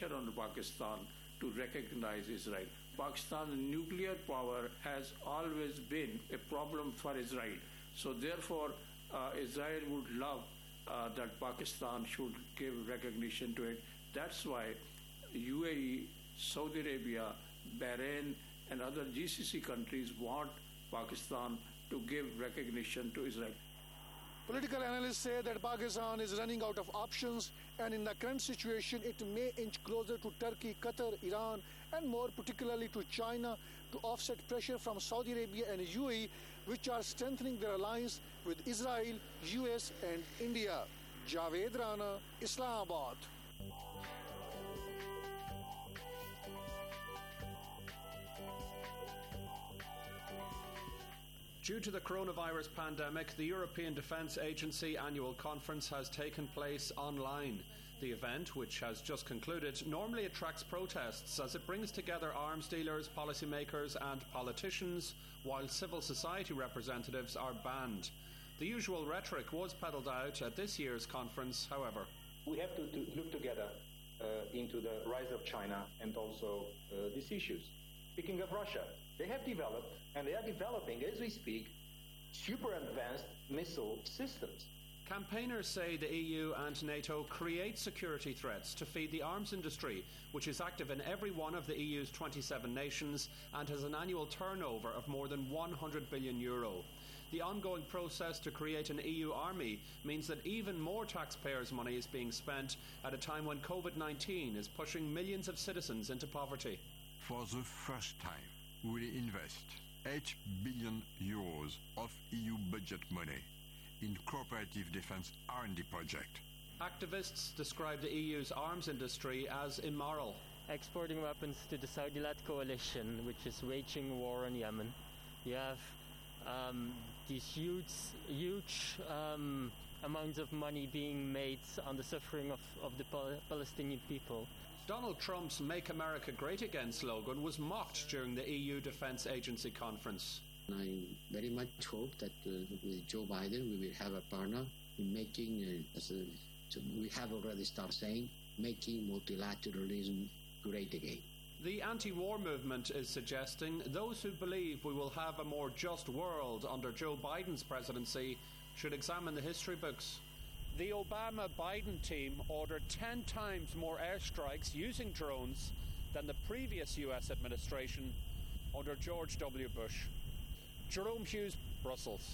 on Pakistan to recognize Israel. Pakistan's nuclear power has always been a problem for Israel. So therefore, Israel would love that Pakistan should give recognition to it. That's why UAE, Saudi Arabia, Bahrain, and other GCC countries want Pakistan to give recognition to Israel. Political analysts say that Pakistan is running out of options, and in the current situation it may inch closer to Turkey, Qatar, Iran, and more particularly to China to offset pressure from Saudi Arabia and UAE, which are strengthening their alliance with Israel, US and India. Javed Rana, Islamabad. Due to the coronavirus pandemic, the European Defence Agency annual conference has taken place online. The event, which has just concluded, normally attracts protests as it brings together arms dealers, policymakers and politicians, while civil society representatives are banned. The usual rhetoric was peddled out at this year's conference, however. We have to look together into the rise of China and also these issues. Speaking of Russia, they have developed, and they are developing as we speak, super advanced missile systems. Campaigners say the EU and NATO create security threats to feed the arms industry, which is active in every one of the EU's 27 nations and has an annual turnover of more than €100 billion. The ongoing process to create an EU army means that even more taxpayers' money is being spent at a time when COVID-19 is pushing millions of citizens into poverty. For the first time, we will invest €8 billion of EU budget money in cooperative defence R&D project. Activists describe the EU's arms industry as immoral. Exporting weapons to the Saudi-led coalition, which is waging war on Yemen. You have these huge amounts of money being made on the suffering of the Palestinian people. Donald Trump's Make America Great Again slogan was mocked during the EU Defence Agency conference. I very much hope that with Joe Biden we will have a partner in making, we have already started saying, making multilateralism great again. The anti-war movement is suggesting those who believe we will have a more just world under Joe Biden's presidency should examine the history books. The Obama-Biden team ordered 10 times more airstrikes using drones than the previous US administration under George W. Bush. Jerome Hughes, Brussels.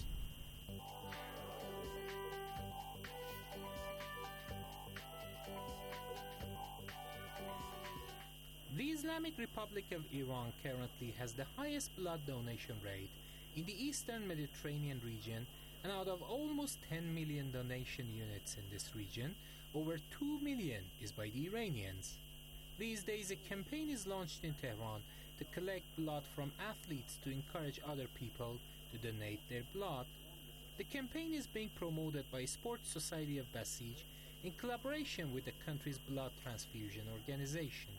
The Islamic Republic of Iran currently has the highest blood donation rate in the Eastern Mediterranean region, and out of almost 10 million donation units in this region, over 2 million is by the Iranians. These days, a campaign is launched in Tehran to collect blood from athletes to encourage other people to donate their blood. The campaign is being promoted by Sports Society of Basij in collaboration with the country's blood transfusion organization.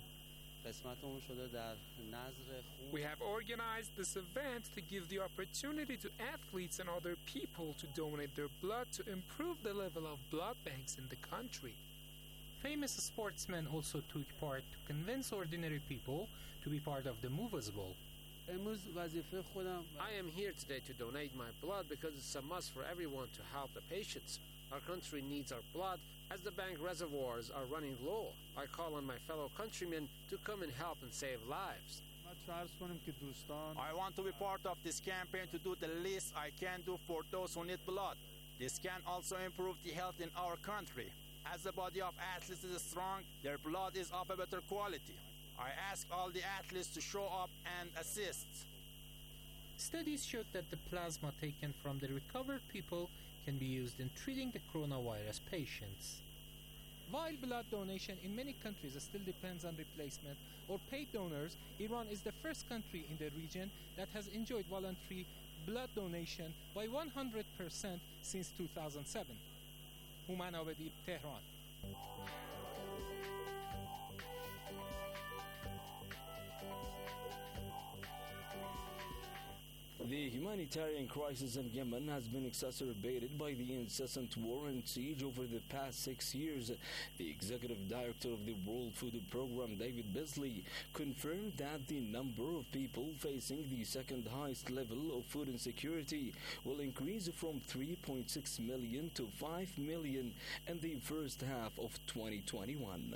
We have organized this event to give the opportunity to athletes and other people to donate their blood to improve the level of blood banks in the country. Famous sportsmen also took part to convince ordinary people to be part of the move as well. I am here today to donate my blood because it's a must for everyone to help the patients. Our country needs our blood as the bank reservoirs are running low. I call on my fellow countrymen to come and help and save lives. I want to be part of this campaign to do the least I can do for those who need blood. This can also improve the health in our country. As the body of athletes is strong, their blood is of a better quality. I ask all the athletes to show up and assist. Studies showed that the plasma taken from the recovered people can be used in treating the coronavirus patients. While blood donation in many countries still depends on replacement or paid donors, Iran is the first country in the region that has enjoyed voluntary blood donation by 100% since 2007. Human Abedi, Tehran. The humanitarian crisis in Yemen has been exacerbated by the incessant war and siege over the past 6 years. The executive director of the World Food Programme, David Beasley, confirmed that the number of people facing the second highest level of food insecurity will increase from 3.6 million to 5 million in the first half of 2021.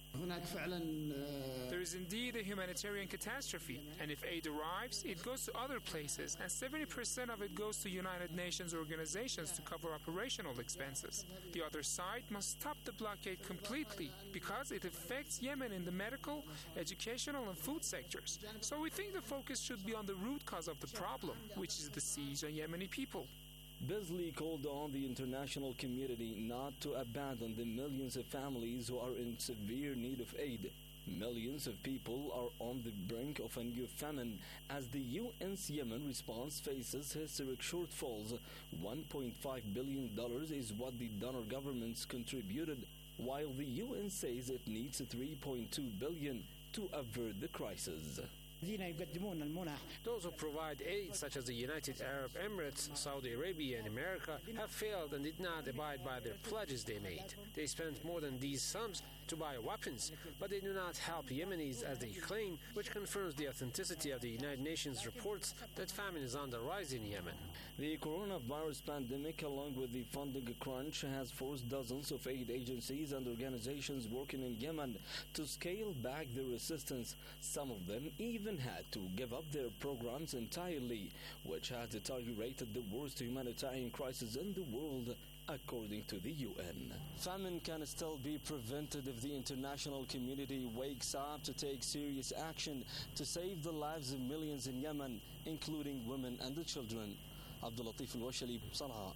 There is indeed a humanitarian catastrophe, and if aid arrives, it goes to other places, and 70% of it goes to United Nations organizations to cover operational expenses. The other side must stop the blockade completely because it affects Yemen in the medical, educational, and food sectors. So we think the focus should be on the root cause of the problem, which is the siege on Yemeni people. Beasley called on the international community not to abandon the millions of families who are in severe need of aid. Millions of people are on the brink of a new famine as the UN's Yemen response faces historic shortfalls. $1.5 billion is what the donor governments contributed, while the UN says it needs $3.2 billion to avert the crisis. Those who provide aid, such as the United Arab Emirates, Saudi Arabia, and America, have failed and did not abide by their pledges they made. They spent more than these sums to buy weapons, but they do not help Yemenis as they claim, which confirms the authenticity of the United Nations reports that famine is on the rise in Yemen. The coronavirus pandemic, along with the funding crunch, has forced dozens of aid agencies and organizations working in Yemen to scale back their assistance. Some of them even had to give up their programs entirely, which has deteriorated the worst humanitarian crisis in the world, according to the UN. Famine can still be prevented if the international community wakes up to take serious action to save the lives of millions in Yemen, including women and the children. Abdul Latif Al-Washali, Sana'a.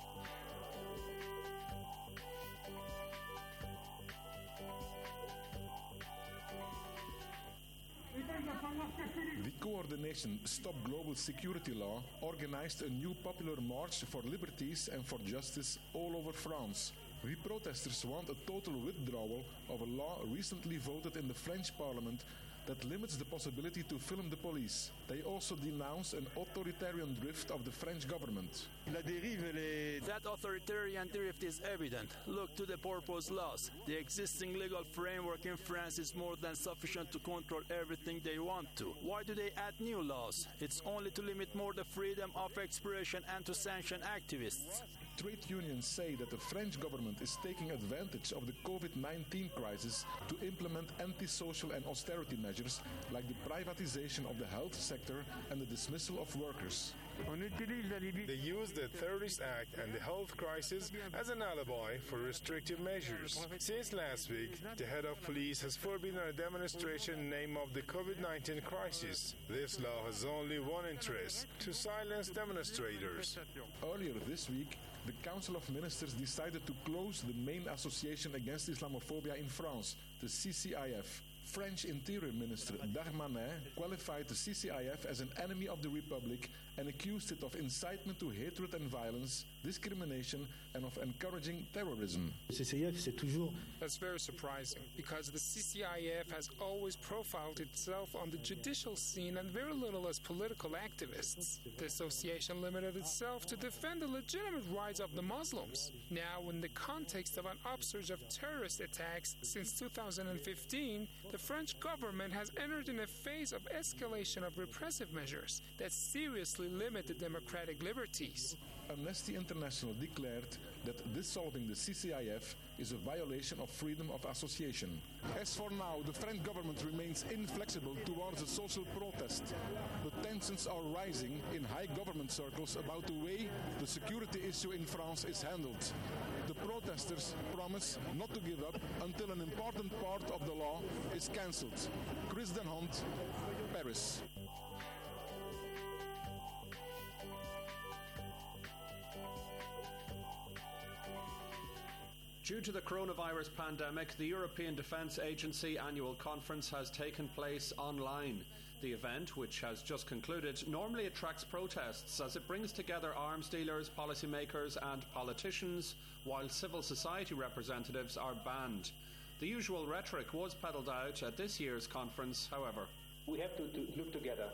The coordination Stop Global Security Law organized a new popular march for liberties and for justice all over France. The protesters want a total withdrawal of a law recently voted in the French parliament that limits the possibility to film the police. They also denounce an authoritarian drift of the French government. That authoritarian drift is evident. Look to the purpose laws. The existing legal framework in France is more than sufficient to control everything they want to. Why do they add new laws? It's only to limit more the freedom of expression and to sanction activists. Trade unions say that the French government is taking advantage of the COVID-19 crisis to implement antisocial and austerity measures like the privatization of the health sector and the dismissal of workers. They use the Terrorist Act and the health crisis as an alibi for restrictive measures. Since last week, the head of police has forbidden a demonstration in the name of the COVID-19 crisis. This law has only one interest: to silence demonstrators. Earlier this week, the Council of Ministers decided to close the main association against Islamophobia in France, the CCIF. French Interior Minister Darmanin qualified the CCIF as an enemy of the Republic and accused it of incitement to hatred and violence, discrimination, and of encouraging terrorism. That's very surprising, because the CCIF has always profiled itself on the judicial scene and very little as political activists. The association limited itself to defend the legitimate rights of the Muslims. Now, in the context of an upsurge of terrorist attacks since 2015, the French government has entered in a phase of escalation of repressive measures that seriously limit the democratic liberties. Amnesty International declared that dissolving the CCIF is a violation of freedom of association. As for now, the French government remains inflexible towards a social protest, but tensions are rising in high government circles about the way the security issue in France is handled. The protesters promise not to give up until an important part of the law is cancelled. Chris Den Hond, Paris. Due to the coronavirus pandemic, the European Defence Agency annual conference has taken place online. The event, which has just concluded, normally attracts protests as it brings together arms dealers, policymakers and politicians, while civil society representatives are banned. The usual rhetoric was peddled out at this year's conference, however. We have to look together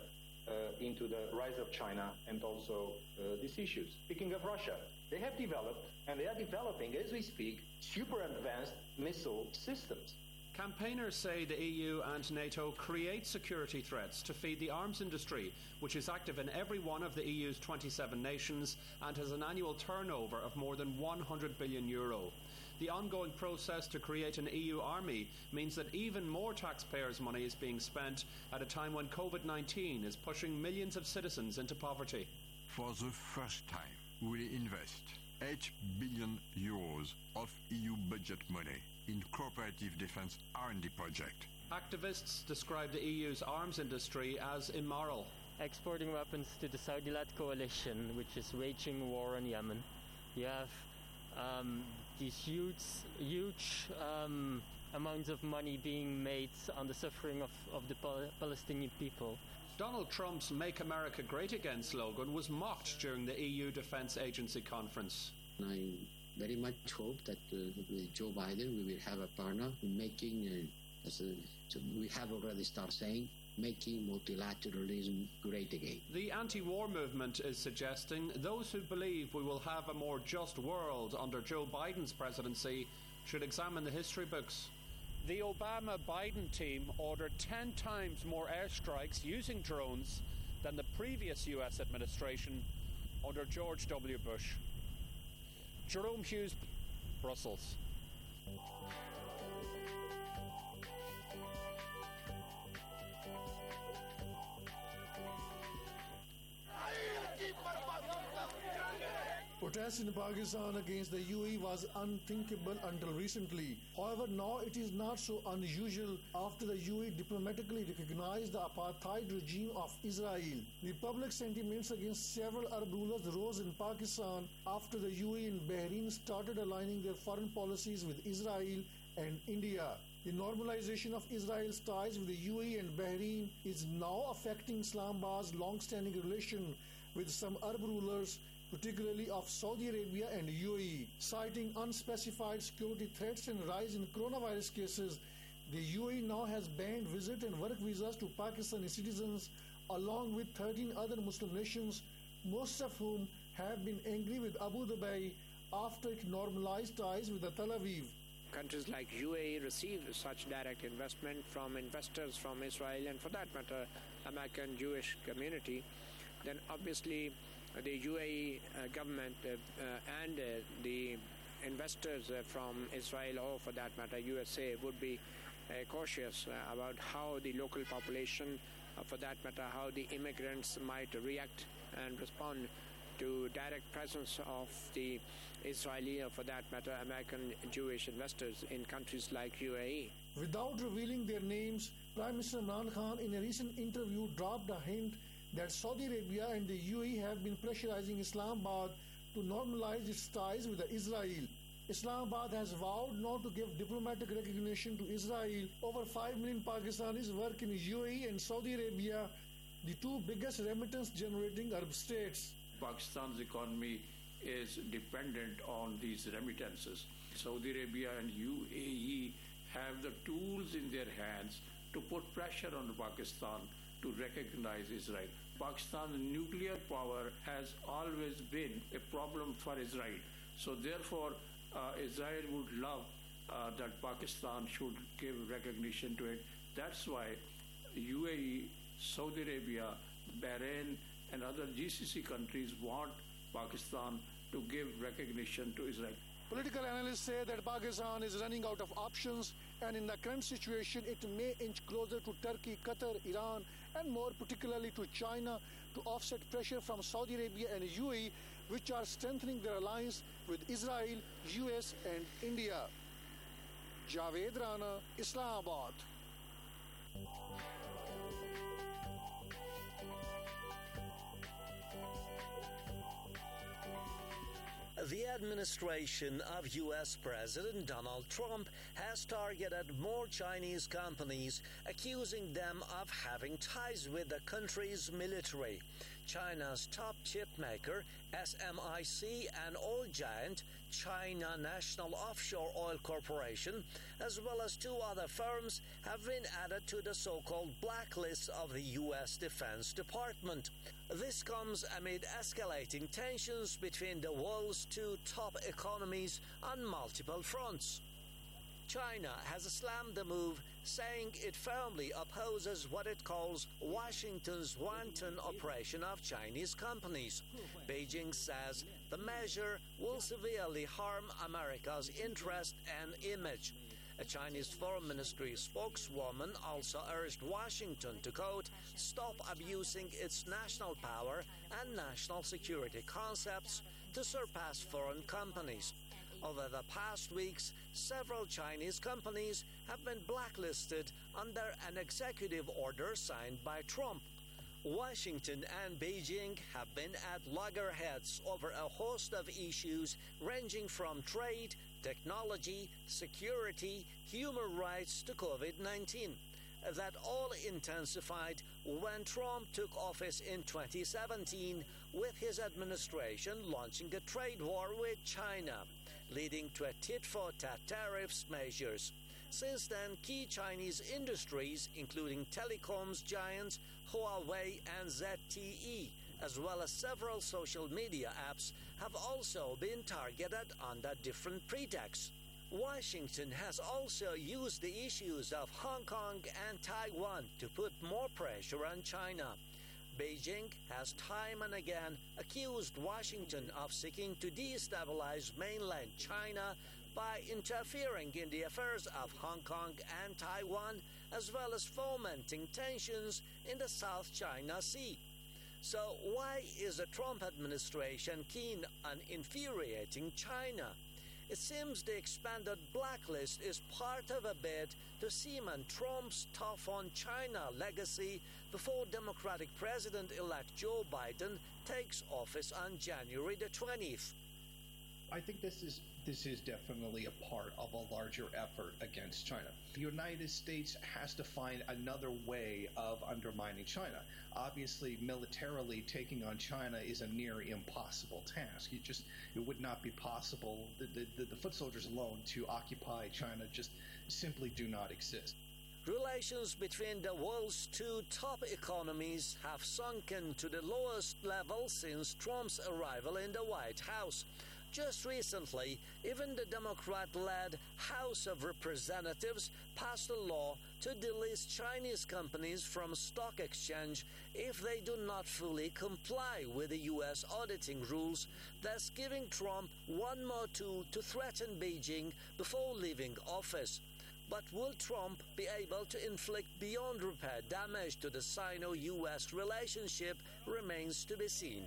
into the rise of China and also these issues. Speaking of Russia, they have developed and they are developing, as we speak, super advanced missile systems. Campaigners say the EU and NATO create security threats to feed the arms industry, which is active in every one of the EU's 27 nations and has an annual turnover of more than €100 billion. The ongoing process to create an EU army means that even more taxpayers' money is being spent at a time when COVID-19 is pushing millions of citizens into poverty. For the first time, we will invest €8 billion of EU budget money in cooperative defense R&D project. Activists describe the EU's arms industry as immoral. Exporting weapons to the Saudi-led coalition, which is waging war on Yemen. You have these huge amounts of money being made on the suffering of the Palestinian people. Donald Trump's Make America Great Again slogan was mocked during the EU Defense Agency conference. I very much hope that with Joe Biden we will have a partner in making, we have already started saying, making multilateralism great again. The anti-war movement is suggesting those who believe we will have a more just world under Joe Biden's presidency should examine the history books. The Obama-Biden team ordered 10 times more airstrikes using drones than the previous US administration under George W. Bush. Jerome Hughes, Brussels. Protest in Pakistan against the UAE was unthinkable until recently. However, now it is not so unusual after the UAE diplomatically recognized the apartheid regime of Israel. The public sentiments against several Arab rulers rose in Pakistan after the UAE and Bahrain started aligning their foreign policies with Israel and India. The normalization of Israel's ties with the UAE and Bahrain is now affecting Islamabad's long-standing relation with some Arab rulers, particularly of Saudi Arabia and UAE. Citing unspecified security threats and rise in coronavirus cases, the UAE now has banned visit and work visas to Pakistani citizens along with 13 other Muslim nations, most of whom have been angry with Abu Dhabi after it normalized ties with Tel Aviv. Countries like UAE receive such direct investment from investors from Israel and, for that matter, American Jewish community, then obviously the UAE government and the investors from Israel, or for that matter USA, would be cautious about how the local population, for that matter how the immigrants might react and respond to direct presence of the Israeli, or for that matter American Jewish investors in countries like UAE. Without revealing their names, Prime Minister Imran Khan in a recent interview dropped a hint that Saudi Arabia and the UAE have been pressurizing Islamabad to normalize its ties with Israel. Islamabad has vowed not to give diplomatic recognition to Israel. Over 5 million Pakistanis work in UAE and Saudi Arabia, the two biggest remittance-generating Arab states. Pakistan's economy is dependent on these remittances. Saudi Arabia and UAE have the tools in their hands to put pressure on Pakistan to recognize Israel. Pakistan's nuclear power has always been a problem for Israel. So therefore, Israel would love that Pakistan should give recognition to it. That's why UAE, Saudi Arabia, Bahrain, and other GCC countries want Pakistan to give recognition to Israel. Political analysts say that Pakistan is running out of options, and in the current situation it may inch closer to Turkey, Qatar, Iran, and more particularly to China to offset pressure from Saudi Arabia and UAE, which are strengthening their alliance with Israel, US, and India. Javed Rana, Islamabad. The administration of U.S. President Donald Trump has targeted more Chinese companies, accusing them of having ties with the country's military. China's top chip maker, SMIC, and oil giant, China National Offshore Oil Corporation, as well as 2 other firms, have been added to the so-called blacklist of the U.S. Defense Department. This comes amid escalating tensions between the world's 2 top economies on multiple fronts. China has slammed the move, saying it firmly opposes what it calls Washington's wanton operation of Chinese companies. Beijing says the measure will severely harm America's interest and image. A Chinese Foreign Ministry spokeswoman also urged Washington to, quote, stop abusing its national power and national security concepts to surpass foreign companies. Over the past weeks, several Chinese companies have been blacklisted under an executive order signed by Trump. Washington and Beijing have been at loggerheads over a host of issues ranging from trade, technology, security, human rights to COVID-19. That all intensified when Trump took office in 2017, with his administration launching a trade war with China, leading to a tit-for-tat tariffs measures. Since then, key Chinese industries, including telecoms giants Huawei and ZTE, as well as several social media apps, have also been targeted under different pretexts. Washington has also used the issues of Hong Kong and Taiwan to put more pressure on China. Beijing has time and again accused Washington of seeking to destabilize mainland China by interfering in the affairs of Hong Kong and Taiwan, as well as fomenting tensions in the South China Sea. So why is the Trump administration keen on infuriating China? It seems the expanded blacklist is part of a bid to cement Trump's tough on China legacy before Democratic President-elect Joe Biden takes office on January the 20th. I think this is definitely a part of a larger effort against China. The United States has to find another way of undermining China. Obviously, militarily taking on China is a near impossible task. It would not be possible. The foot soldiers alone to occupy China just simply do not exist. Relations between the world's 2 top economies have sunken to the lowest level since Trump's arrival in the White House. Just recently, even the Democrat-led House of Representatives passed a law to delist Chinese companies from stock exchange if they do not fully comply with the U.S. auditing rules, thus giving Trump one more tool to threaten Beijing before leaving office. But will Trump be able to inflict beyond repair damage to the Sino-U.S. relationship remains to be seen.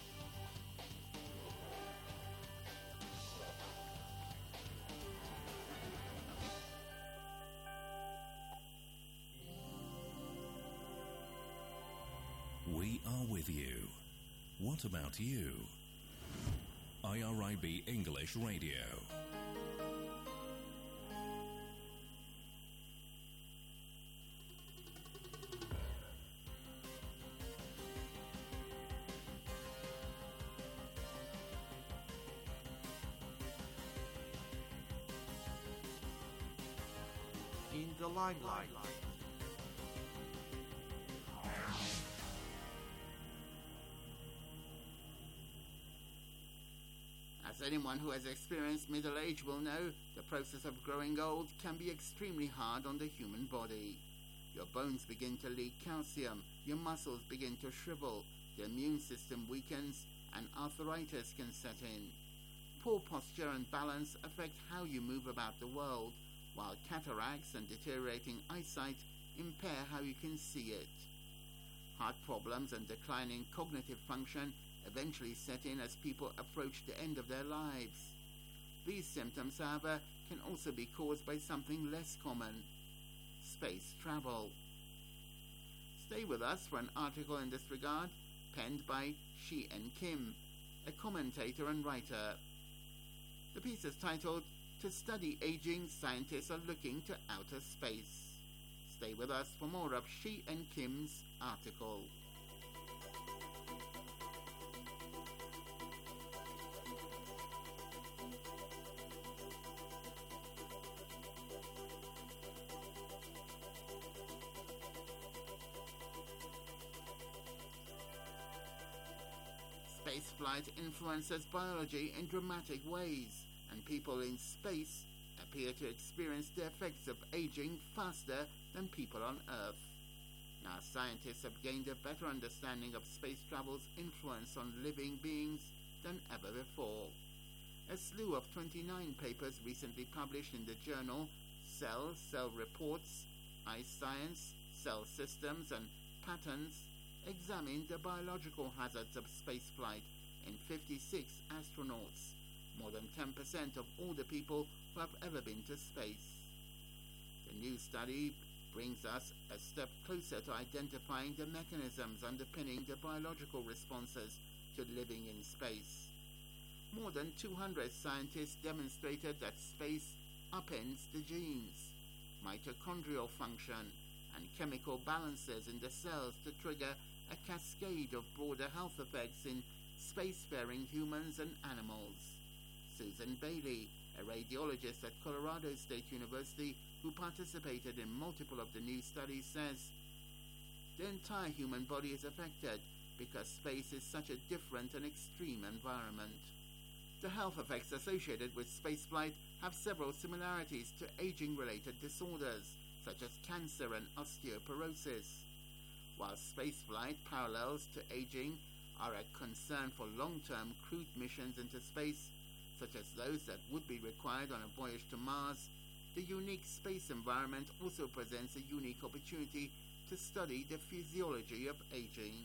We are with you. What about you? IRIB English Radio. In the limelight. As anyone who has experienced middle age will know, the process of growing old can be extremely hard on the human body. Your bones begin to leak calcium, your muscles begin to shrivel, the immune system weakens, and arthritis can set in. Poor posture and balance affect how you move about the world, while cataracts and deteriorating eyesight impair how you can see it. Heart problems and declining cognitive function eventually set in as people approach the end of their lives. These symptoms, however, can also be caused by something less common: space travel. Stay with us for an article in this regard, penned by Shi-En Kim, a commentator and writer. The piece is titled, "To Study Aging, Scientists Are Looking to Outer Space." Stay with us for more of Shi-En Kim's article. Spaceflight influences biology in dramatic ways, and people in space appear to experience the effects of aging faster than people on Earth. Now, scientists have gained a better understanding of space travel's influence on living beings than ever before. A slew of 29 papers recently published in the journal Cell Reports, iScience, Cell Systems and Patterns examined the biological hazards of spaceflight in 56 astronauts, more than 10% of all the people who have ever been to space. The new study brings us a step closer to identifying the mechanisms underpinning the biological responses to living in space. More than 200 scientists demonstrated that space upends the genes, mitochondrial function, and chemical balances in the cells to trigger a cascade of broader health effects in spacefaring humans and animals. Susan Bailey, a radiologist at Colorado State University who participated in multiple of the new studies, says, "The entire human body is affected because space is such a different and extreme environment." The health effects associated with spaceflight have several similarities to aging-related disorders, such as cancer and osteoporosis. While spaceflight parallels to aging are a concern for long-term crewed missions into space, such as those that would be required on a voyage to Mars, the unique space environment also presents a unique opportunity to study the physiology of aging.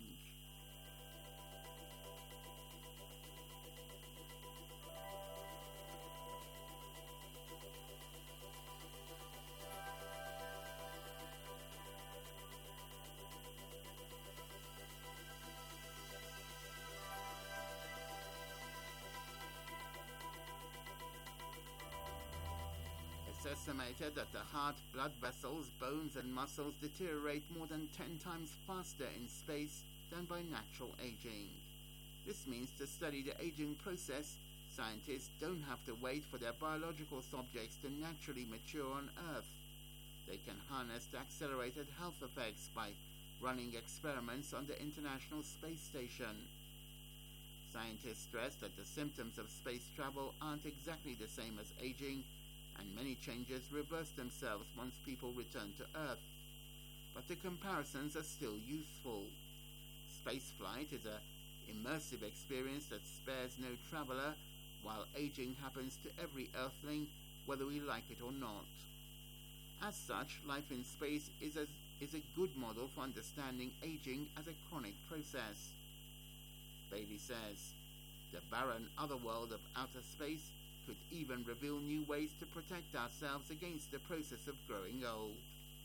It's estimated that the heart, blood vessels, bones and muscles deteriorate more than 10 times faster in space than by natural aging. This means to study the aging process, scientists don't have to wait for their biological subjects to naturally mature on Earth. They can harness the accelerated health effects by running experiments on the International Space Station. Scientists stress that the symptoms of space travel aren't exactly the same as aging, and many changes reverse themselves once people return to Earth. But the comparisons are still useful. Spaceflight is an immersive experience that spares no traveler, while aging happens to every Earthling, whether we like it or not. As such, life in space is a good model for understanding aging as a chronic process. Bailey says, "The barren otherworld of outer space could even reveal new ways to protect ourselves against the process of growing old."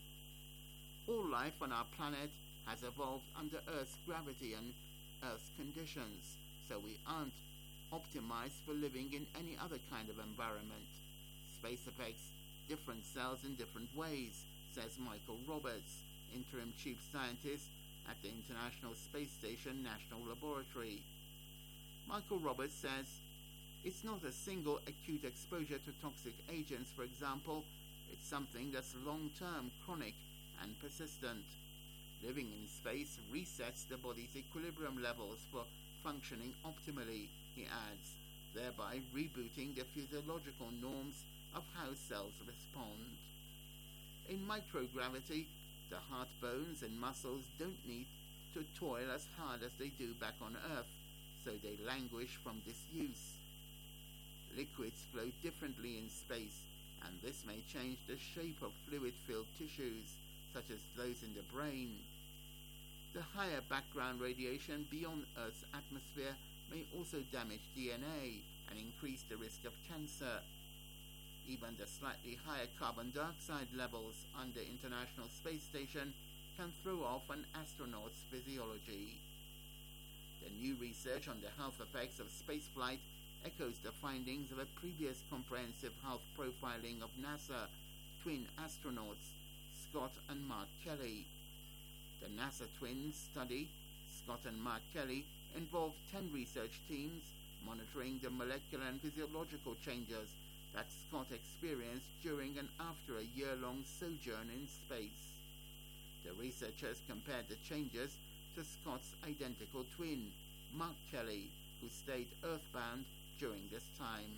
All life on our planet has evolved under Earth's gravity and Earth's conditions, so we aren't optimized for living in any other kind of environment. Space affects different cells in different ways, says Michael Roberts, interim chief scientist at the International Space Station National Laboratory. Michael Roberts says, "It's not a single acute exposure to toxic agents, for example. It's something that's long-term, chronic, and persistent. Living in space resets the body's equilibrium levels for functioning optimally," he adds, thereby rebooting the physiological norms of how cells respond. In microgravity, the heart, bones, and muscles don't need to toil as hard as they do back on Earth, so they languish from disuse. Liquids flow differently in space, and this may change the shape of fluid-filled tissues, such as those in the brain. The higher background radiation beyond Earth's atmosphere may also damage DNA and increase the risk of cancer. Even the slightly higher carbon dioxide levels on the International Space Station can throw off an astronaut's physiology. The new research on the health effects of spaceflight echoes the findings of a previous comprehensive health profiling of NASA twin astronauts, Scott and Mark Kelly. The NASA twins study, Scott and Mark Kelly, involved 10 research teams monitoring the molecular and physiological changes that Scott experienced during and after a year-long sojourn in space. The researchers compared the changes to Scott's identical twin, Mark Kelly, who stayed earthbound during this time.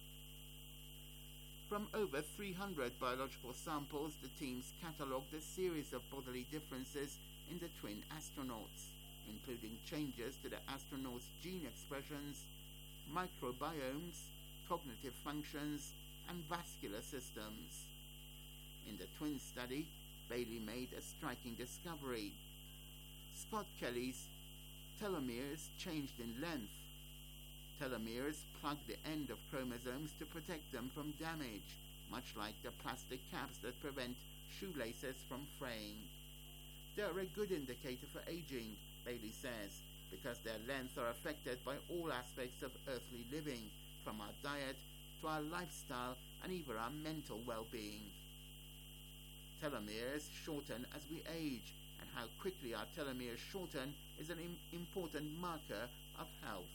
From over 300 biological samples, the teams catalogued a series of bodily differences in the twin astronauts, including changes to the astronauts' gene expressions, microbiomes, cognitive functions, and vascular systems. In the twin study, Bailey made a striking discovery. Scott Kelly's telomeres changed in length. Telomeres plug the end of chromosomes to protect them from damage, much like the plastic caps that prevent shoelaces from fraying. They are a good indicator for aging, Bailey says, because their length are affected by all aspects of earthly living, from our diet to our lifestyle and even our mental well-being. Telomeres shorten as we age, and how quickly our telomeres shorten is an important marker of health.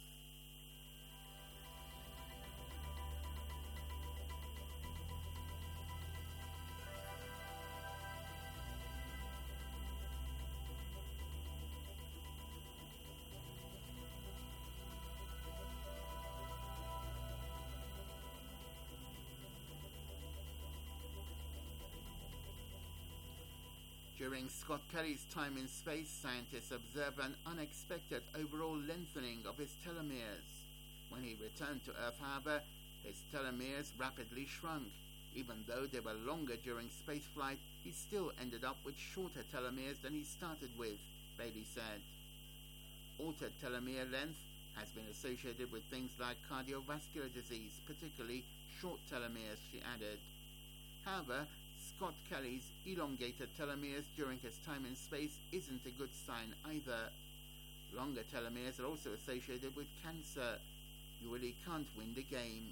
During Scott Kelly's time in space, scientists observed an unexpected overall lengthening of his telomeres. When he returned to Earth, however, his telomeres rapidly shrunk. Even though they were longer during spaceflight, he still ended up with shorter telomeres than he started with, Bailey said. Altered telomere length has been associated with things like cardiovascular disease, particularly short telomeres, she added. However, Scott Kelly's elongated telomeres during his time in space isn't a good sign either. Longer telomeres are also associated with cancer. You really can't win the game.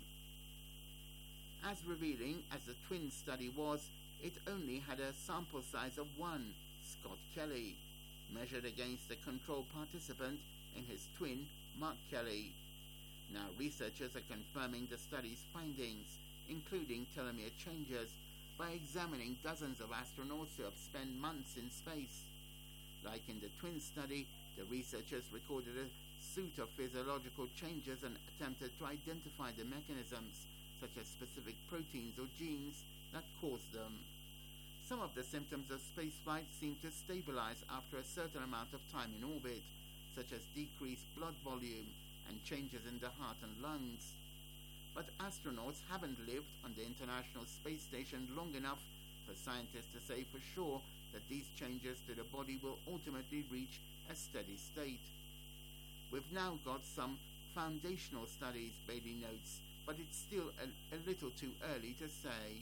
As revealing as the twin study was, it only had a sample size of one, Scott Kelly, measured against the control participant in his twin, Mark Kelly. Now researchers are confirming the study's findings, including telomere changes, by examining dozens of astronauts who have spent months in space. Like in the twin study, the researchers recorded a suite of physiological changes and attempted to identify the mechanisms, such as specific proteins or genes, that cause them. Some of the symptoms of spaceflight seem to stabilize after a certain amount of time in orbit, such as decreased blood volume and changes in the heart and lungs. But astronauts haven't lived on the International Space Station long enough for scientists to say for sure that these changes to the body will ultimately reach a steady state. We've now got some foundational studies, Bailey notes, but it's still a little too early to say.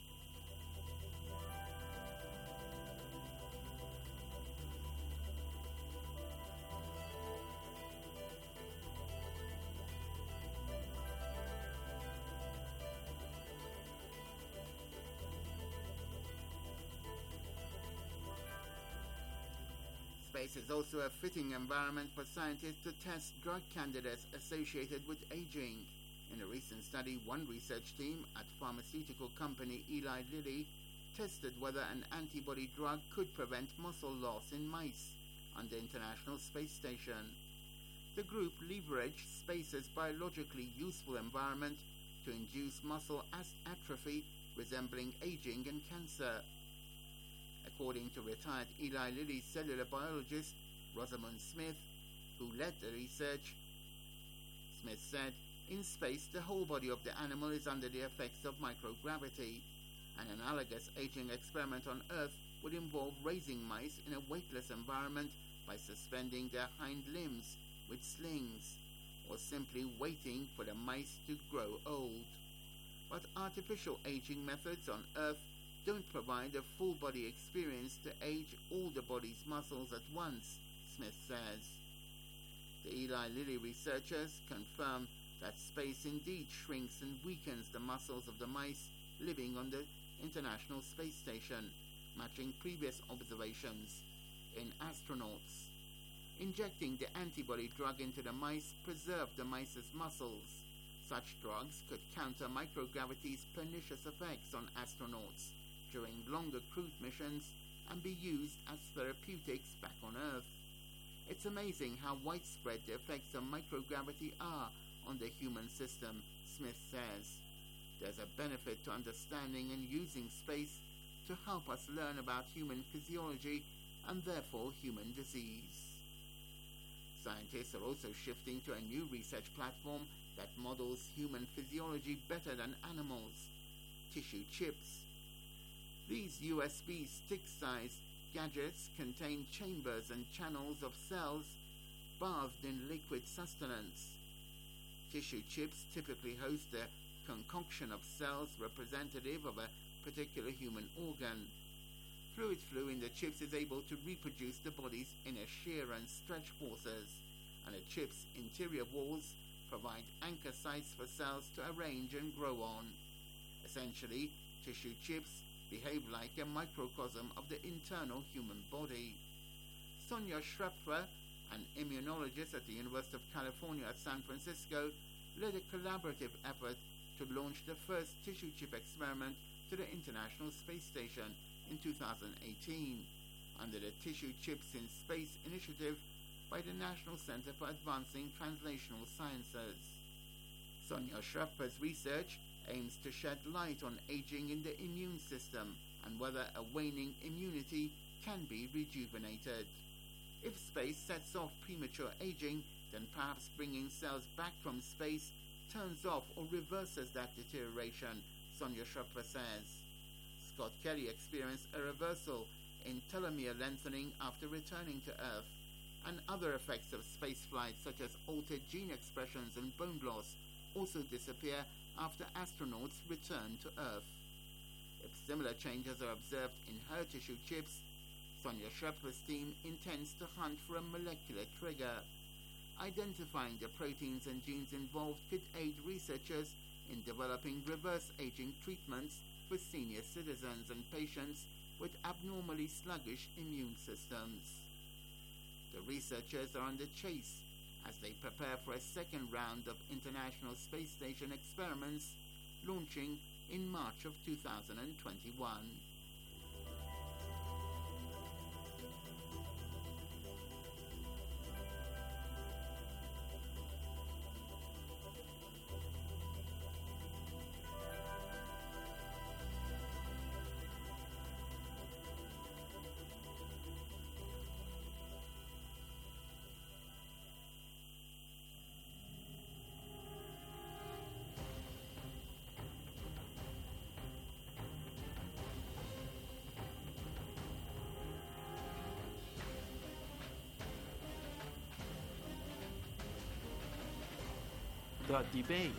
Space is also a fitting environment for scientists to test drug candidates associated with aging. In a recent study, one research team at pharmaceutical company Eli Lilly tested whether an antibody drug could prevent muscle loss in mice on the International Space Station. The group leveraged space's biologically useful environment to induce muscle atrophy resembling aging and cancer. According to retired Eli Lilly cellular biologist Rosamund Smith, who led the research, Smith said, "In space, the whole body of the animal is under the effects of microgravity. An analogous aging experiment on Earth would involve raising mice in a weightless environment by suspending their hind limbs with slings, or simply waiting for the mice to grow old. But artificial aging methods on Earth don't provide a full body experience to age all the body's muscles at once," Smith says. The Eli Lilly researchers confirm that space indeed shrinks and weakens the muscles of the mice living on the International Space Station, matching previous observations in astronauts. Injecting the antibody drug into the mice preserved the mice's muscles. Such drugs could counter microgravity's pernicious effects on astronauts during longer crewed missions and be used as therapeutics back on Earth. It's amazing how widespread the effects of microgravity are on the human system, Smith says. There's a benefit to understanding and using space to help us learn about human physiology and therefore human disease. Scientists are also shifting to a new research platform that models human physiology better than animals: tissue chips. These USB stick-sized gadgets contain chambers and channels of cells bathed in liquid sustenance. Tissue chips typically host a concoction of cells representative of a particular human organ. Fluid flow in the chips is able to reproduce the body's inner shear and stretch forces, and the chip's interior walls provide anchor sites for cells to arrange and grow on. Essentially, tissue chips behave like a microcosm of the internal human body. Sonia Schrepfer, an immunologist at the University of California at San Francisco, led a collaborative effort to launch the first tissue chip experiment to the International Space Station in 2018, under the Tissue Chips in Space initiative by the National Center for Advancing Translational Sciences. Sonia Schrepfer's research aims to shed light on aging in the immune system and whether a waning immunity can be rejuvenated. If space sets off premature aging, then perhaps bringing cells back from space turns off or reverses that deterioration, Sonia Schrepfer says. Scott Kelly experienced a reversal in telomere lengthening after returning to Earth, and other effects of spaceflight such as altered gene expressions and bone loss also disappear after astronauts return to Earth. If similar changes are observed in her tissue chips, Sonia Schrepfer's team intends to hunt for a molecular trigger. Identifying the proteins and genes involved could aid researchers in developing reverse aging treatments for senior citizens and patients with abnormally sluggish immune systems. The researchers are on the chase as they prepare for a second round of International Space Station experiments launching in March of 2021. The debate.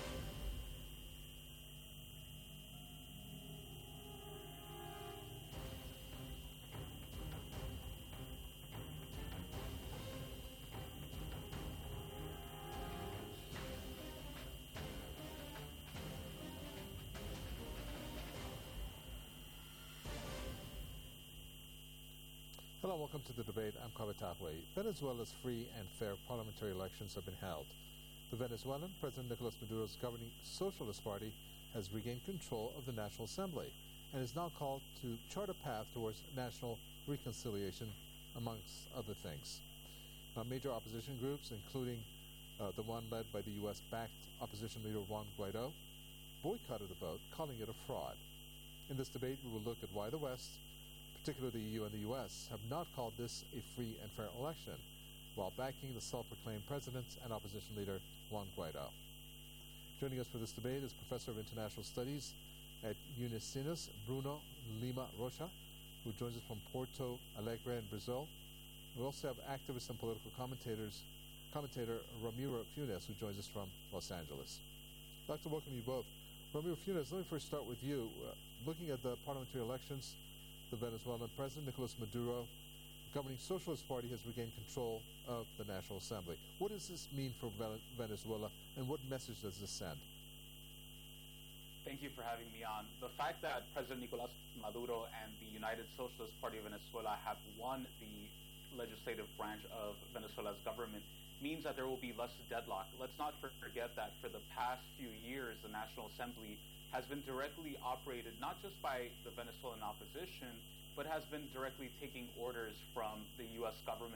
Hello, welcome to the debate. I'm Kavatahwe. Venezuela's free and fair parliamentary elections have been held. The Venezuelan President Nicolas Maduro's governing Socialist Party has regained control of the National Assembly and is now called to chart a path towards national reconciliation, amongst other things. Now, major opposition groups, including the one led by the U.S.-backed opposition leader Juan Guaido, boycotted the vote, calling it a fraud. In this debate, we will look at why the West, particularly the EU and the U.S., have not called this a free and fair election, while backing the self-proclaimed president and opposition leader Juan Guaido. Joining us for this debate is Professor of International Studies at Unicinos, Bruno Lima Rocha, who joins us from Porto Alegre in Brazil. We also have activist and political commentator Ramiro Funes, who joins us from Los Angeles. I'd like to welcome you both. Ramiro Funes, let me first start with you. Looking at the parliamentary elections, the Venezuelan President Nicolas Maduro, governing Socialist Party, has regained control of the National Assembly. What does this mean for Venezuela, and what message does this send? Thank you for having me on. The fact that President Nicolas Maduro and the United Socialist Party of Venezuela have won the legislative branch of Venezuela's government means that there will be less deadlock. Let's not forget that for the past few years, the National Assembly has been directly operated not just by the Venezuelan opposition, but has been directly taking orders from the U.S. government.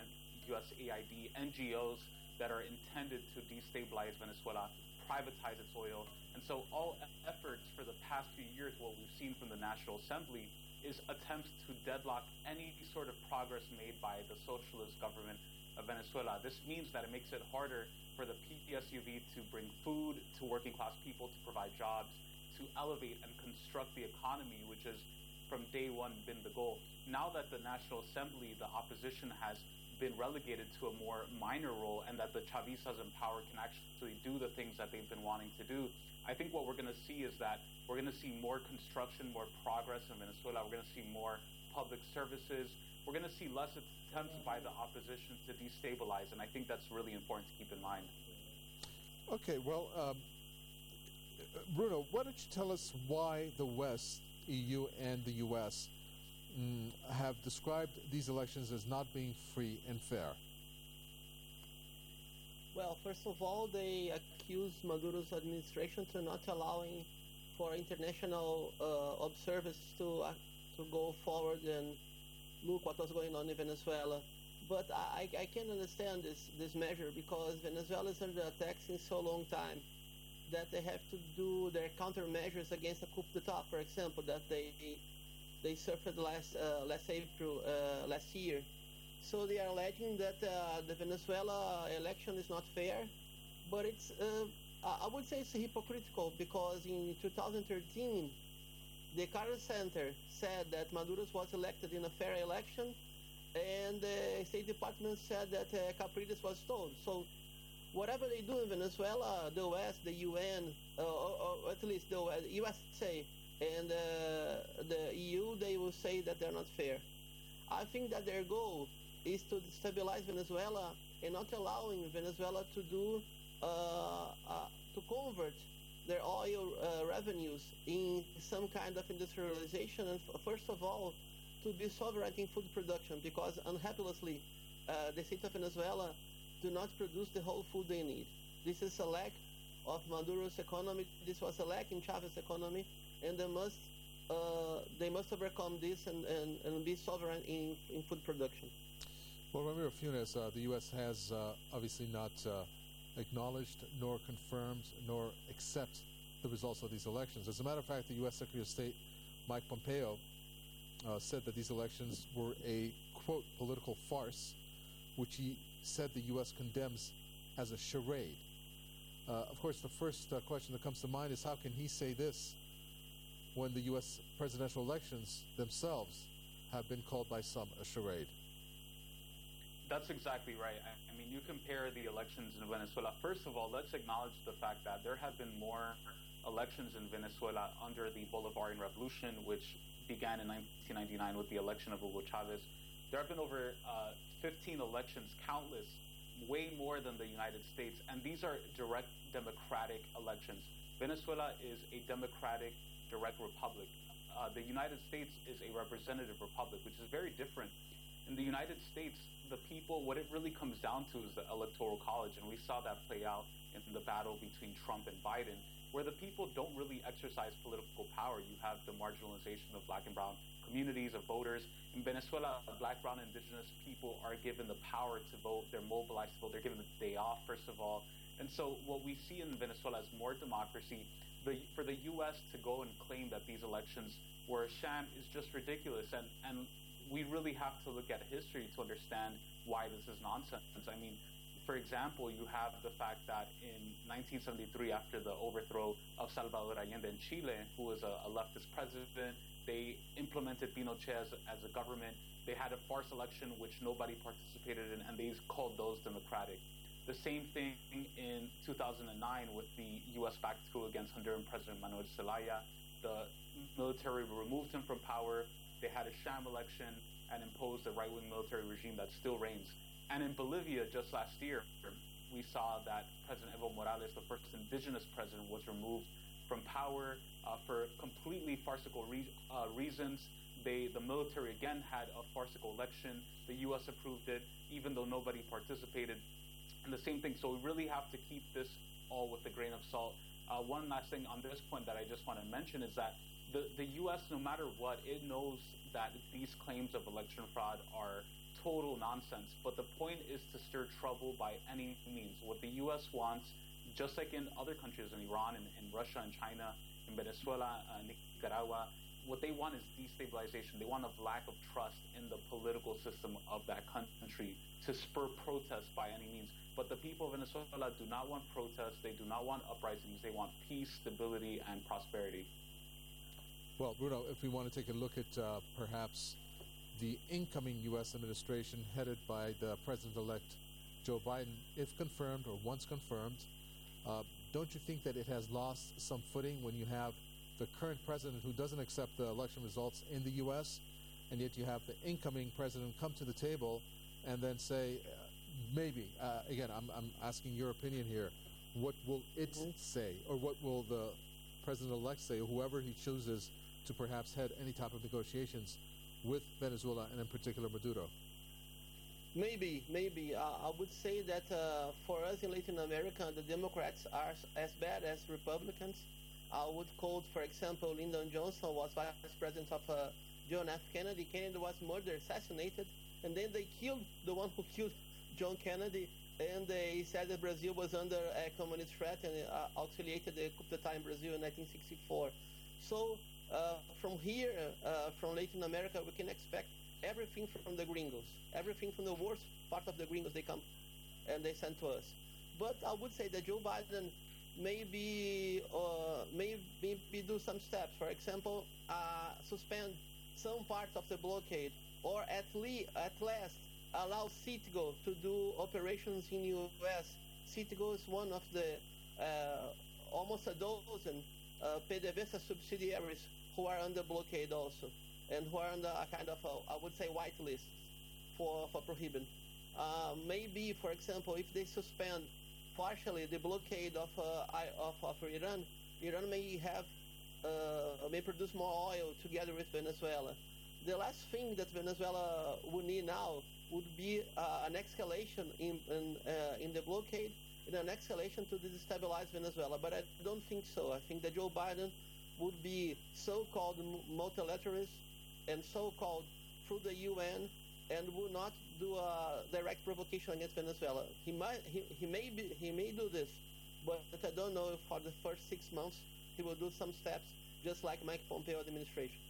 USAID, NGOs that are intended to destabilize Venezuela, privatize its oil. And so all efforts for the past few years, what we've seen from the National Assembly is attempts to deadlock any sort of progress made by the socialist government of Venezuela. This means that it makes it harder for the PSUV to bring food to working class people, to provide jobs, to elevate and construct the economy, which has from day one been the goal. Now that the National Assembly, the opposition, has been relegated to a more minor role, and that the Chavistas in power can actually do the things that they've been wanting to do, I think what we're going to see is that we're going to see more construction, more progress in Venezuela. We're going to see more public services. We're going to see less attempts by the opposition to destabilize, and I think that's really important to keep in mind. Okay, well, Bruno, why don't you tell us why the West, EU and the U.S., have described these elections as not being free and fair? Well, first of all, they accuse Maduro's administration to not allowing for international observers to go forward and look what was going on in Venezuela. But I can understand this measure because Venezuela is under attack since so long time that they have to do their countermeasures against the coup d'etat, for example, that they suffered last April last year. So they are alleging that the Venezuela election is not fair, but it's I would say it's hypocritical because in 2013 the Carter Center said that Maduro was elected in a fair election, and the State Department said that Capriles was stolen. So whatever they do in Venezuela, the West, the UN, or at least the USA and the EU, they will say that they're not fair. I think that their goal is to stabilize Venezuela and not allowing Venezuela to do to convert their oil revenues in some kind of industrialization, and first of all to be sovereign in food production, because unhappily the state of Venezuela do not produce the whole food they need. This is a lack of Maduro's economy. This was a lack in Chavez's economy, and they must overcome this and be sovereign in food production. Well, Ramiro Funes, the U.S. has obviously not acknowledged, nor confirmed, nor accept the results of these elections. As a matter of fact, the U.S. Secretary of State Mike Pompeo said that these elections were a, quote, political farce, which he said the U.S. condemns as a charade. Of course, the first question that comes to mind is how can he say this when the U.S. presidential elections themselves have been called by some a charade? That's exactly right. I mean, you compare the elections in Venezuela. First of all, let's acknowledge the fact that there have been more elections in Venezuela under the Bolivarian Revolution, which began in 1999 with the election of Hugo Chavez. There have been over 15 elections, countless, way more than the United States, and these are direct democratic elections. Venezuela is a democratic, direct republic. The United States is a representative republic, which is very different. In the United States, the people, what it really comes down to is the Electoral College, and we saw that play out in the battle between Trump and Biden, where the people don't really exercise political power. You have the marginalization of black and brown communities, of voters. In Venezuela, black, brown, indigenous people are given the power to vote. They're mobilized to vote. They're given the day off, first of all. And so what we see in Venezuela is more democracy. For the U.S. to go and claim that these elections were a sham is just ridiculous. And we really have to look at history to understand why this is nonsense. I mean, for example, you have the fact that in 1973, after the overthrow of Salvador Allende in Chile, who was a leftist president, they implemented Pinochet as a government. They had a farce election which nobody participated in, and they called those democratic. The same thing in 2009 with the U.S.-backed coup against Honduran President Manuel Zelaya. The military removed him from power. They had a sham election and imposed a right-wing military regime that still reigns. And in Bolivia, just last year, we saw that President Evo Morales, the first indigenous president, was removed from power for completely farcical reasons. The military, again, had a farcical election. The U.S. approved it, even though nobody participated. And the same thing. So we really have to keep this all with a grain of salt. One last thing on this point that I just want to mention is that the U.S., no matter what, it knows that these claims of election fraud are total nonsense. But the point is to stir trouble by any means. What the U.S. wants, just like in other countries, in Iran, in Russia, and China, in Venezuela, Nicaragua, what they want is destabilization. They want a lack of trust in the political system of that country to spur protest by any means. But the people of Venezuela do not want protests. They do not want uprisings. They want peace, stability, and prosperity. Well, Bruno, if we want to take a look at perhaps the incoming U.S. administration headed by the President-elect Joe Biden, if confirmed or once confirmed, don't you think that it has lost some footing when you have the current president who doesn't accept the election results in the U.S., and yet you have the incoming president come to the table and then say, maybe, again, I'm asking your opinion here, what will it say, or what will the president-elect say, or whoever he chooses to perhaps head any type of negotiations with Venezuela, and in particular Maduro? Maybe. I would say that for us in Latin America, the Democrats are as bad as Republicans. I would quote, for example, Lyndon Johnson was vice president of John F. Kennedy. Kennedy was murdered, assassinated, and then they killed the one who killed John Kennedy, and they said that Brazil was under a communist threat and auxiliated the coup d'etat in Brazil in 1964. So from here, from Latin America, we can expect everything from the gringos, everything from the worst part of the gringos. They come and they send to us. But I would say that Joe Biden maybe do some steps. For example, suspend some parts of the blockade, or at last allow Citgo to do operations in U.S. Citgo is one of the almost a dozen PDVSA subsidiaries who are under blockade also, and who are under a kind of I would say white list for prohibition. Maybe, for example, if they suspend partially the blockade of Iran, Iran may produce more oil together with Venezuela. The last thing that Venezuela would need now would be an escalation in the blockade, and an escalation to destabilize Venezuela. But I don't think so. I think that Joe Biden would be so-called multilateralist and so-called through the UN, and would not do a direct provocation against Venezuela. He may do this, but I don't know if for the first 6 months he will do some steps, just like Mike Pompeo administration.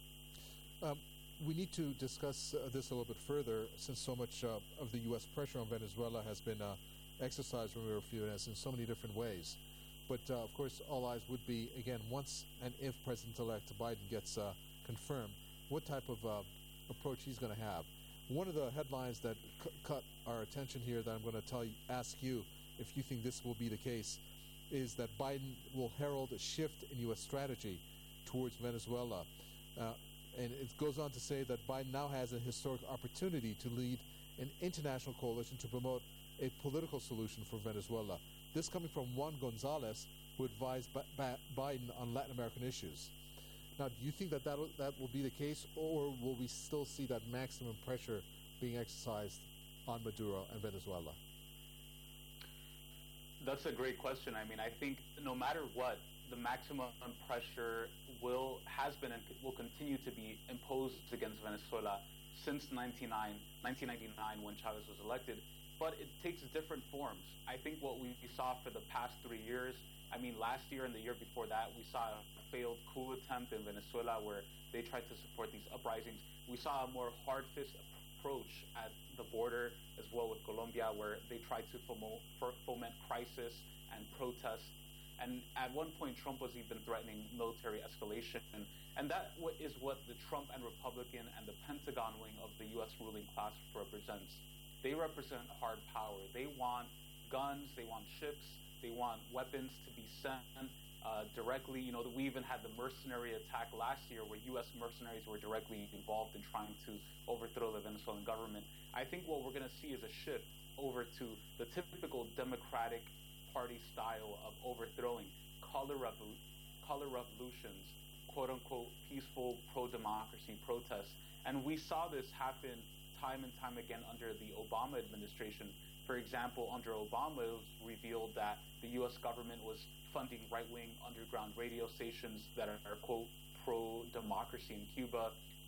We need to discuss this a little bit further, since so much of the U.S. pressure on Venezuela has been exercised from Europeans in so many different ways. But, of course, all eyes would be, again, once and if President-elect Biden gets confirmed, what type of approach he's going to have. One of the headlines that caught our attention here that I'm going to ask you if you think this will be the case is that Biden will herald a shift in U.S. strategy towards Venezuela. And it goes on to say that Biden now has a historic opportunity to lead an international coalition to promote a political solution for Venezuela. This coming from Juan Gonzalez, who advised Biden on Latin American issues. Now, do you think that will be the case, or will we still see that maximum pressure being exercised on Maduro and Venezuela? That's a great question. I mean, I think no matter what, the maximum pressure has been and will continue to be imposed against Venezuela since 1999 when Chavez was elected. But it takes different forms. I think what we saw for the past 3 years, I mean, last year and the year before that, we saw a failed coup attempt in Venezuela where they tried to support these uprisings. We saw a more hard-fist approach at the border as well with Colombia, where they tried to foment crisis and protest. And at one point, Trump was even threatening military escalation. And that is what the Trump and Republican and the Pentagon wing of the U.S. ruling class represents. They represent hard power. They want guns, they want ships, they want weapons to be sent directly. You know, we even had the mercenary attack last year where U.S. mercenaries were directly involved in trying to overthrow the Venezuelan government. I think what we're going to see is a shift over to the typical Democratic Party style of overthrowing, color revolutions, quote-unquote peaceful pro-democracy protests. And we saw this happen time and time again under the Obama administration. For example, under Obama, it was revealed that the U.S. government was funding right-wing underground radio stations that are quote, pro-democracy in Cuba.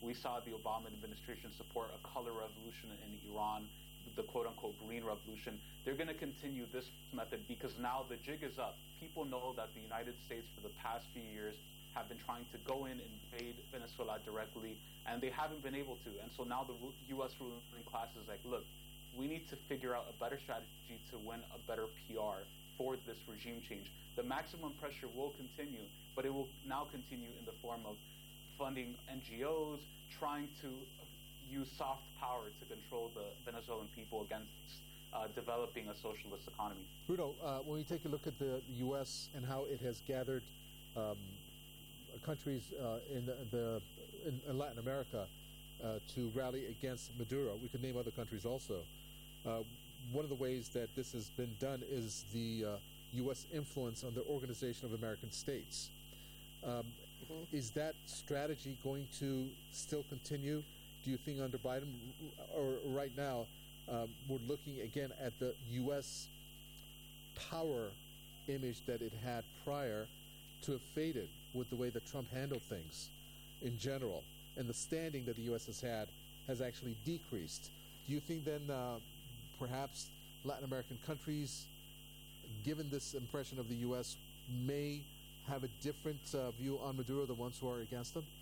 We saw the Obama administration support a color revolution in Iran, the quote-unquote green revolution. They're going to continue this method because now the jig is up. People know that the United States for the past few years have been trying to go in and invade Venezuela directly, and they haven't been able to. And so now the U.S. ruling class is like, look, we need to figure out a better strategy to win a better PR for this regime change. The maximum pressure will continue, but it will now continue in the form of funding NGOs, trying to use soft power to control the Venezuelan people against developing a socialist economy. Bruno, when we take a look at the U.S. and how it has gathered countries in Latin America to rally against Maduro, we could name other countries also. One of the ways that this has been done is the U.S. influence on the Organization of American States. Is that strategy going to still continue? Do you think under Biden, or right now, we're looking again at the U.S. power image that it had prior to have faded with the way that Trump handled things in general, and the standing that the U.S. has had has actually decreased? Do you think then perhaps Latin American countries, given this impression of the U.S., may have a different view on Maduro, the ones who are against him?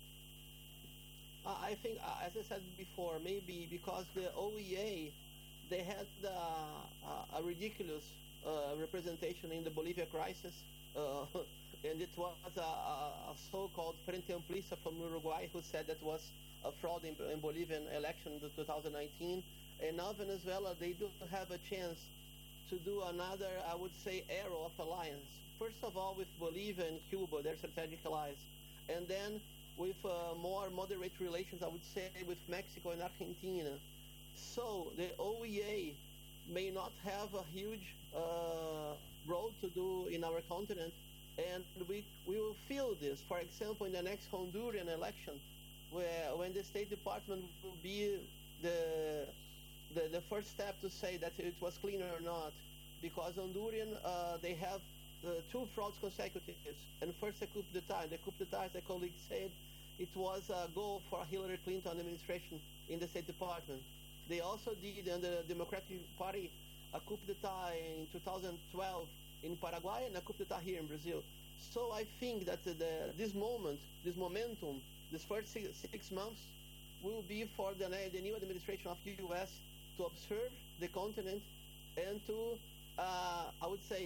I think, as I said before, maybe because the OEA, they had a ridiculous representation in the Bolivia crisis, and it was a so-called Frente Amplista from Uruguay who said that was a fraud in Bolivian election in 2019. And now Venezuela, they do have a chance to do another, I would say, era of alliance. First of all, with Bolivia and Cuba, their strategic allies. And then with more moderate relations, I would say, with Mexico and Argentina. So the OEA may not have a huge role to do in our continent, and we will feel this. For example, in the next Honduran election, when the State Department will be the first step to say that it was clean or not, because Honduran, they have two frauds consecutive, and first a coup d'etat. The coup d'etat, as the colleague said, it was a goal for Hillary Clinton administration in the State Department. They also did under the Democratic Party a coup d'etat in 2012 in Paraguay and a coup d'etat here in Brazil. So I think that this momentum, this first 6 months will be for the new administration of the U.S. to observe the continent and to, I would say,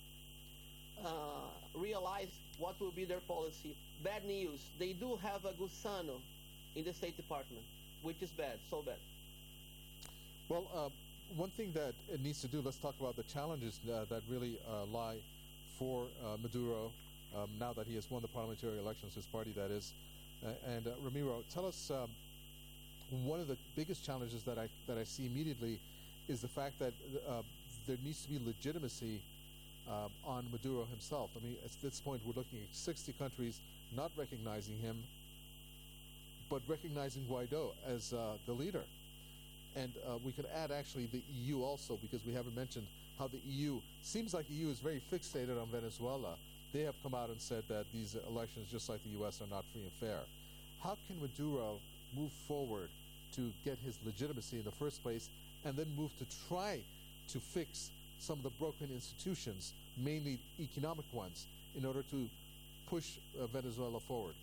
realize what will be their policy. Bad news, they do have a Gusano in the State Department, which is bad, so bad. Well, one thing that it needs to do, let's talk about the challenges that really lie for Maduro now that he has won the parliamentary elections, his party that is. And Ramiro, tell us, one of the biggest challenges that I see immediately is the fact that there needs to be legitimacy on Maduro himself. I mean, at this point, we're looking at 60 countries not recognizing him, but recognizing Guaido as the leader. And we could add actually the EU also, because we haven't mentioned how the EU, seems like the EU is very fixated on Venezuela. They have come out and said that these elections, just like the U.S., are not free and fair. How can Maduro move forward to get his legitimacy in the first place, and then move to try to fix some of the broken institutions, mainly economic ones, in order to push Venezuela forward?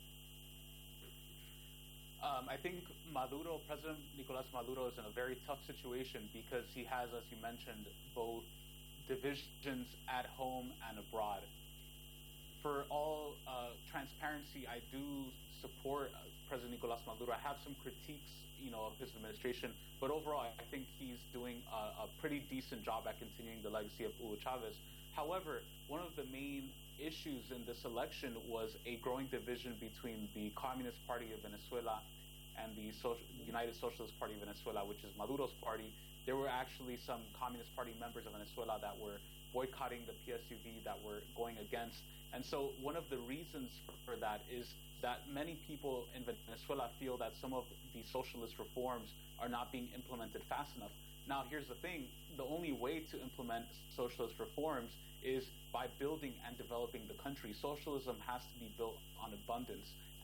I think President Nicolas Maduro is in a very tough situation because he has, as you mentioned, both divisions at home and abroad. For all transparency, I do support President Nicolas Maduro. I have some critiques, of his administration, but overall, I think he's doing a pretty decent job at continuing the legacy of Hugo Chavez. However, one of the main issues in this election was a growing division between the Communist Party of Venezuela and the United Socialist Party of Venezuela, which is Maduro's party. There were actually some Communist Party members of Venezuela that were boycotting the PSUV, that were going against. And so one of the reasons for that is that many people in Venezuela feel that some of the socialist reforms are not being implemented fast enough. Now, here's the thing. The only way to implement socialist reforms is by building and developing the country. Socialism has to be built on abundance.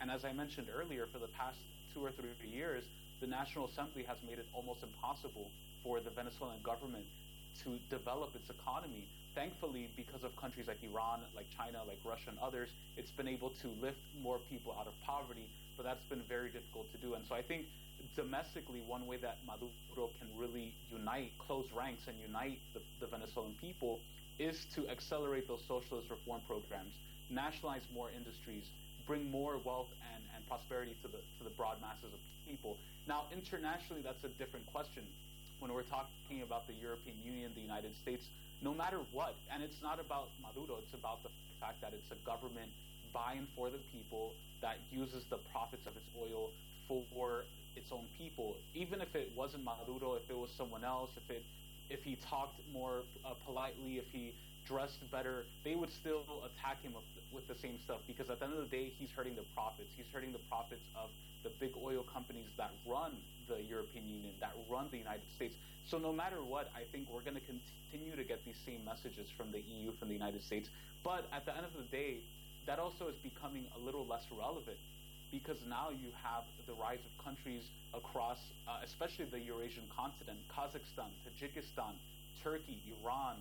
And as I mentioned earlier, for the past 2 or 3 years, the National Assembly has made it almost impossible for the Venezuelan government to develop its economy. Thankfully, because of countries like Iran, like China, like Russia, and others, it's been able to lift more people out of poverty, but that's been very difficult to do. And so I think domestically, one way that Maduro can really unite, close ranks, and unite the Venezuelan people is to accelerate those socialist reform programs, nationalize more industries, bring more wealth and prosperity to the broad masses of people. Now, internationally, that's a different question. When we're talking about the European Union, the United States, no matter what, and it's not about Maduro, it's about the fact that it's a government by and for the people that uses the profits of its oil for its own people. Even if it wasn't Maduro, if it was someone else, if he talked more politely, if he dressed better, they would still attack him with the same stuff, because at the end of the day, he's hurting the profits. He's hurting the profits of the big oil companies that run the European Union, that run the United States. So no matter what, I think we're going to continue to get these same messages from the EU, from the United States. But at the end of the day, that also is becoming a little less relevant, because now you have the rise of countries across, especially the Eurasian continent, Kazakhstan, Tajikistan, Turkey, Iran,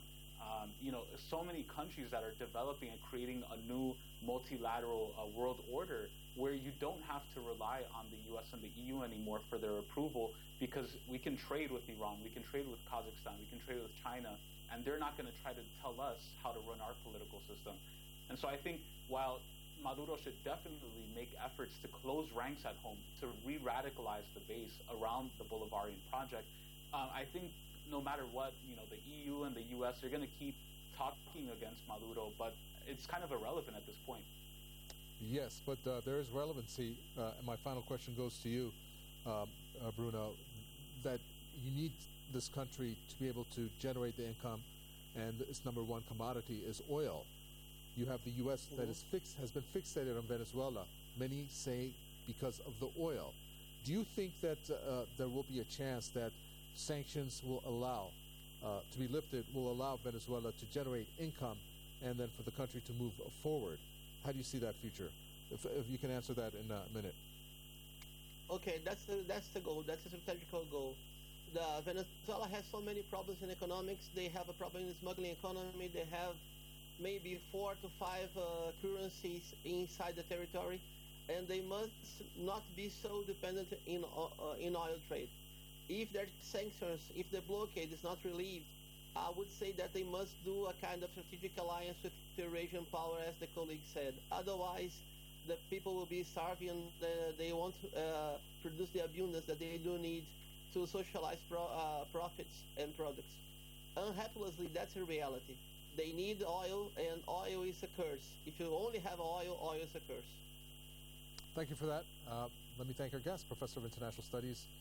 so many countries that are developing and creating a new multilateral world order where you don't have to rely on the US and the EU anymore for their approval, because we can trade with Iran, we can trade with Kazakhstan, we can trade with China, and they're not going to try to tell us how to run our political system. And so I think while Maduro should definitely make efforts to close ranks at home, to re-radicalize the base around the Bolivarian project, I think no matter what, the EU and the US are going to keep talking against Maduro, but it's kind of irrelevant at this point. Yes, but there is relevancy. And my final question goes to you, Bruno, that you need this country to be able to generate the income, and its number one commodity is oil. You have the U.S. that has been fixated on Venezuela. Many say because of the oil. Do you think that there will be a chance that sanctions will allow to be lifted, will allow Venezuela to generate income, and then for the country to move forward? How do you see that future? If you can answer that in a minute. Okay, that's the goal. That's the strategical goal. Venezuela has so many problems in economics. They have a problem in the smuggling economy. They have maybe 4 to 5 currencies inside the territory, and they must not be so dependent in oil trade. If there's sanctions, if the blockade is not relieved, I would say that they must do a kind of strategic alliance with the Eurasian power, as the colleague said. Otherwise, the people will be starving, and they won't produce the abundance that they do need to socialize profits and products. Unhappily, that's a reality. They need oil, and oil is a curse. If you only have oil, oil is a curse. Thank you for that. Let me thank our guest, Professor of International Studies